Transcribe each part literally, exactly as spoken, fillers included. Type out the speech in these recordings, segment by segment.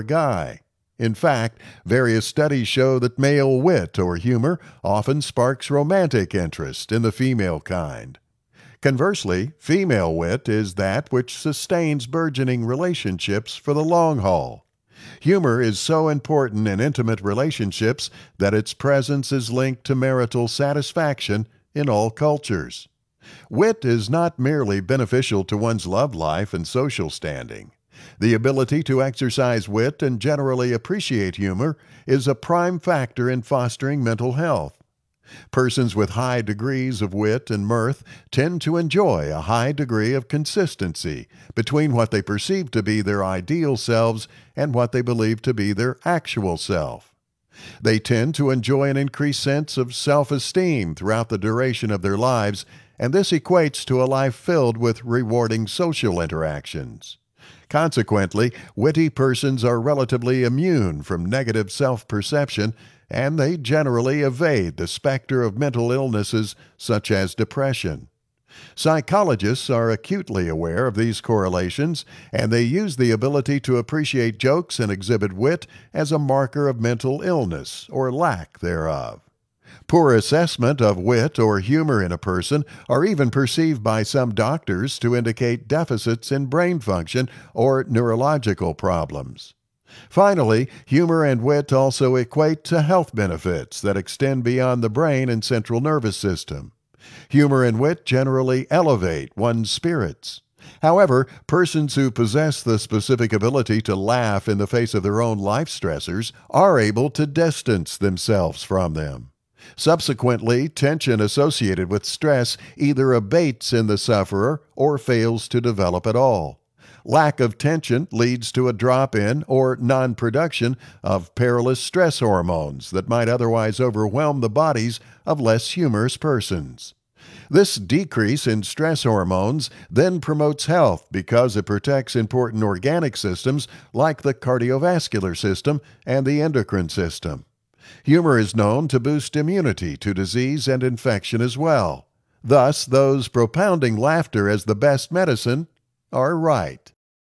guy. In fact, various studies show that male wit or humor often sparks romantic interest in the female kind. Conversely, female wit is that which sustains burgeoning relationships for the long haul. Humor is so important in intimate relationships that its presence is linked to marital satisfaction in all cultures. Wit is not merely beneficial to one's love life and social standing. The ability to exercise wit and generally appreciate humor is a prime factor in fostering mental health. Persons with high degrees of wit and mirth tend to enjoy a high degree of consistency between what they perceive to be their ideal selves and what they believe to be their actual self. They tend to enjoy an increased sense of self-esteem throughout the duration of their lives, and this equates to a life filled with rewarding social interactions. Consequently, witty persons are relatively immune from negative self-perception, and they generally evade the specter of mental illnesses such as depression. Psychologists are acutely aware of these correlations, and they use the ability to appreciate jokes and exhibit wit as a marker of mental illness or lack thereof. Poor assessment of wit or humor in a person are even perceived by some doctors to indicate deficits in brain function or neurological problems. Finally, humor and wit also equate to health benefits that extend beyond the brain and central nervous system. Humor and wit generally elevate one's spirits. However, persons who possess the specific ability to laugh in the face of their own life stressors are able to distance themselves from them. Subsequently, tension associated with stress either abates in the sufferer or fails to develop at all. Lack of tension leads to a drop in or non-production of perilous stress hormones that might otherwise overwhelm the bodies of less humorous persons. This decrease in stress hormones then promotes health because it protects important organic systems like the cardiovascular system and the endocrine system. Humor is known to boost immunity to disease and infection as well. Thus, those propounding laughter as the best medicine are right.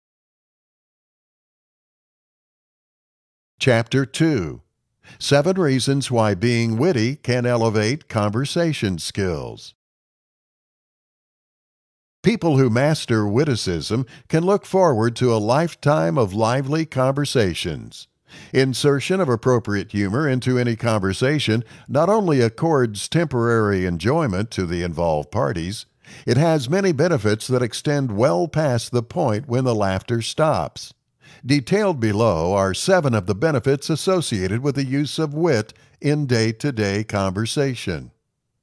Chapter two. Seven Reasons Why Being Witty Can Elevate Conversation Skills. People who master witticism can look forward to a lifetime of lively conversations. Insertion of appropriate humor into any conversation not only accords temporary enjoyment to the involved parties, it has many benefits that extend well past the point when the laughter stops. Detailed below are seven of the benefits associated with the use of wit in day-to-day conversation.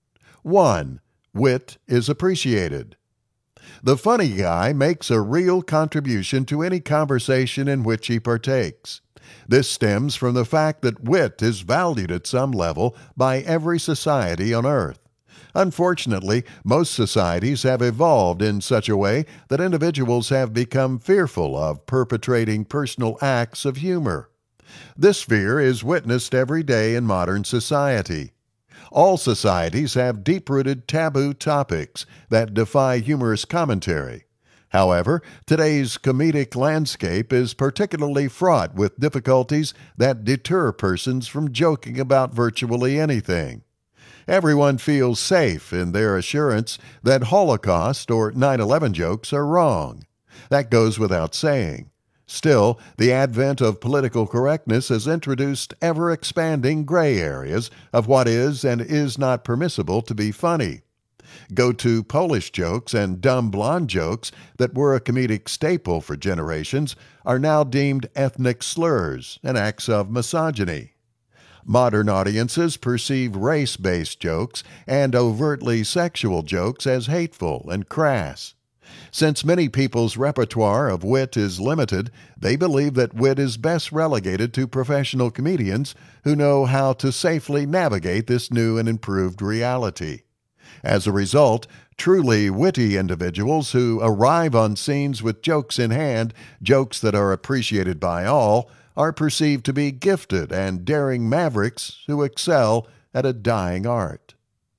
one. Wit is appreciated. The funny guy makes a real contribution to any conversation in which he partakes. This stems from the fact that wit is valued at some level by every society on earth. Unfortunately, most societies have evolved in such a way that individuals have become fearful of perpetrating personal acts of humor. This fear is witnessed every day in modern society. All societies have deep-rooted taboo topics that defy humorous commentary. However, today's comedic landscape is particularly fraught with difficulties that deter persons from joking about virtually anything. Everyone feels safe in their assurance that Holocaust or nine eleven jokes are wrong. That goes without saying. Still, the advent of political correctness has introduced ever-expanding gray areas of what is and is not permissible to be funny. Go-to Polish jokes and dumb blonde jokes that were a comedic staple for generations are now deemed ethnic slurs and acts of misogyny. Modern audiences perceive race-based jokes and overtly sexual jokes as hateful and crass. Since many people's repertoire of wit is limited, they believe that wit is best relegated to professional comedians who know how to safely navigate this new and improved reality. As a result, truly witty individuals who arrive on scenes with jokes in hand, jokes that are appreciated by all, are perceived to be gifted and daring mavericks who excel at a dying art.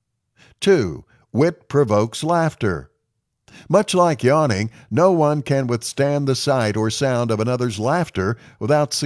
two. Wit provokes laughter. Much like yawning, no one can withstand the sight or sound of another's laughter without